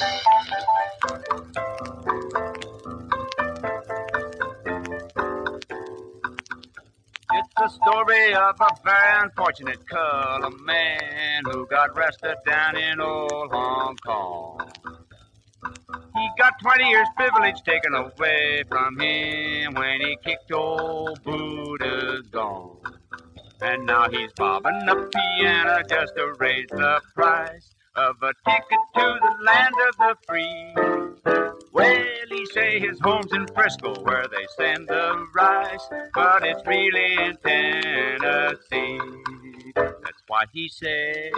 It's the story of a very unfortunate color man who got arrested down in old Hong Kong. He got 20 years privilege taken away from him when he kicked old Buddha's gone. And now he's bobbing the piano just to raise the price of a ticket to the land of the free. Well, he say his home's in Frisco where they send the rice, but it's really in Tennessee. That's why he said,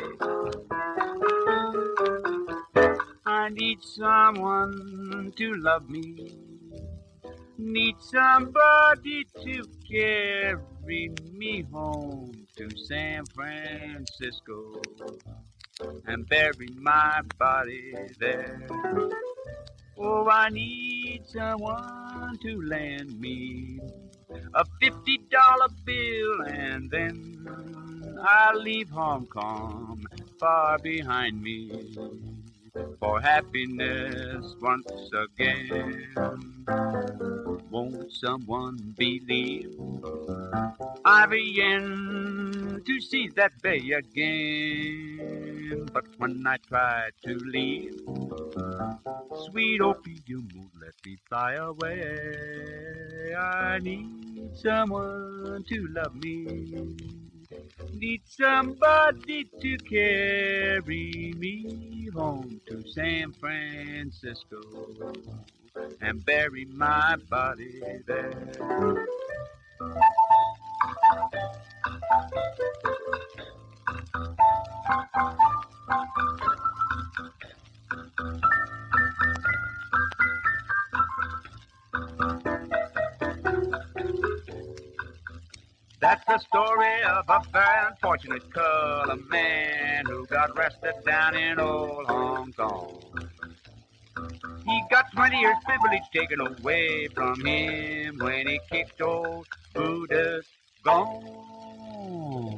I need someone to love me. Need somebody to carry me home to San Francisco and bury my body there. Oh, I need someone to lend me a $50 bill, and then I'll leave Hong Kong far behind me for happiness once again. Won't someone believe I begin to see that bay again? But when I try to leave, sweet opium won't let me fly away. I need someone to love me. Need somebody to carry me home to San Francisco and bury my body there. That's the story of a very unfortunate color man who got arrested down in old Hong Kong. He got 20 years privilege taken away from him when he kicked old Buddha's gone.